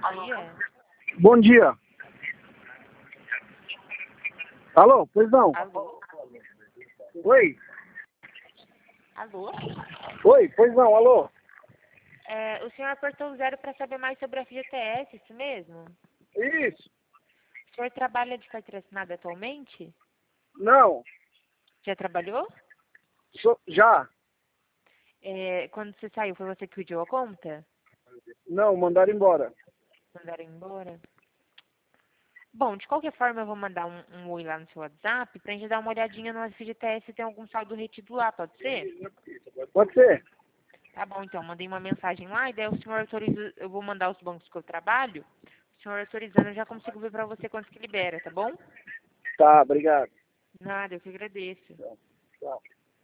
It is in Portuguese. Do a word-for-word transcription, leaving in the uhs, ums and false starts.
dia. Bom dia. Alô, pois não. Alô? Oi. Alô? Oi, pois não, alô. É, o senhor apertou o zero para saber mais sobre a F G T S, isso mesmo? Isso. O senhor trabalha de carteira assinada atualmente? Não. Já trabalhou? Sou, já. É, quando você saiu, foi você que pediu a conta? Não, mandaram embora. Mandaram embora? Bom, de qualquer forma, eu vou mandar um, um oi lá no seu WhatsApp pra gente dar uma olhadinha no F G T S se tem algum saldo retido lá, pode ser? Pode ser. Tá bom, então, mandei uma mensagem lá e daí o senhor autoriza, eu vou mandar os bancos que eu trabalho. O senhor autorizando, eu já consigo ver pra você quanto que libera, tá bom? Tá, obrigado. Nada, eu que agradeço. Tchau.